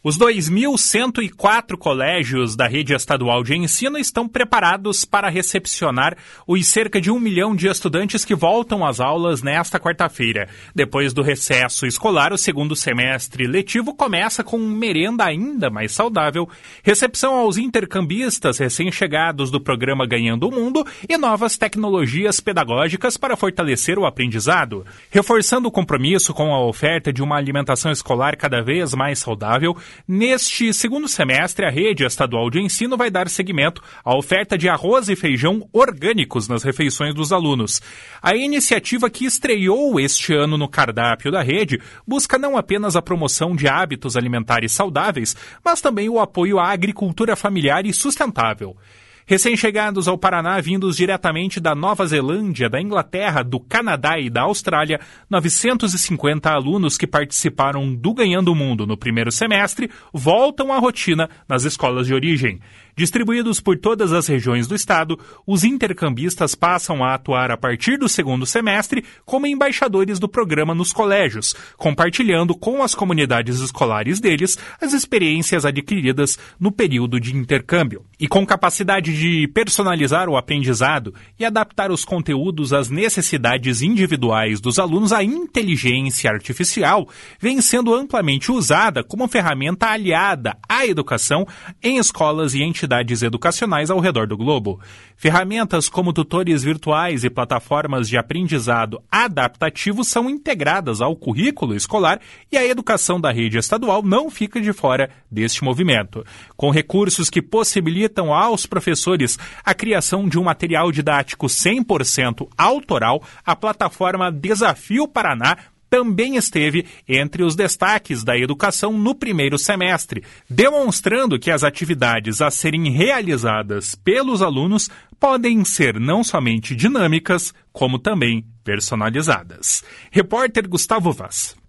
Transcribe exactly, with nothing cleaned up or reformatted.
Os dois mil cento e quatro colégios da rede estadual de ensino estão preparados para recepcionar os cerca de um milhão de estudantes que voltam às aulas nesta quarta-feira. Depois do recesso escolar, o segundo semestre letivo começa com merenda ainda mais saudável, recepção aos intercambistas recém-chegados do programa Ganhando o Mundo e novas tecnologias pedagógicas para fortalecer o aprendizado. Reforçando o compromisso com a oferta de uma alimentação escolar cada vez mais saudável, neste segundo semestre, a rede estadual de ensino vai dar seguimento à oferta de arroz e feijão orgânicos nas refeições dos alunos. A iniciativa, que estreou este ano no cardápio da rede, busca não apenas a promoção de hábitos alimentares saudáveis, mas também o apoio à agricultura familiar e sustentável. Recém-chegados ao Paraná, vindos diretamente da Nova Zelândia, da Inglaterra, do Canadá e da Austrália, novecentos e cinquenta alunos que participaram do Ganhando o Mundo no primeiro semestre voltam à rotina nas escolas de origem. Distribuídos por todas as regiões do estado, os intercambistas passam a atuar a partir do segundo semestre como embaixadores do programa nos colégios, compartilhando com as comunidades escolares deles as experiências adquiridas no período de intercâmbio. E com capacidade de personalizar o aprendizado e adaptar os conteúdos às necessidades individuais dos alunos, a inteligência artificial vem sendo amplamente usada como ferramenta aliada à educação em escolas e entidades entidades educacionais ao redor do globo. Ferramentas como tutores virtuais e plataformas de aprendizado adaptativo são integradas ao currículo escolar e a educação da rede estadual não fica de fora deste movimento. Com recursos que possibilitam aos professores a criação de um material didático cem por cento autoral, a plataforma Desafio Paraná também esteve entre os destaques da educação no primeiro semestre, demonstrando que as atividades a serem realizadas pelos alunos podem ser não somente dinâmicas, como também personalizadas. Repórter Gustavo Vaz.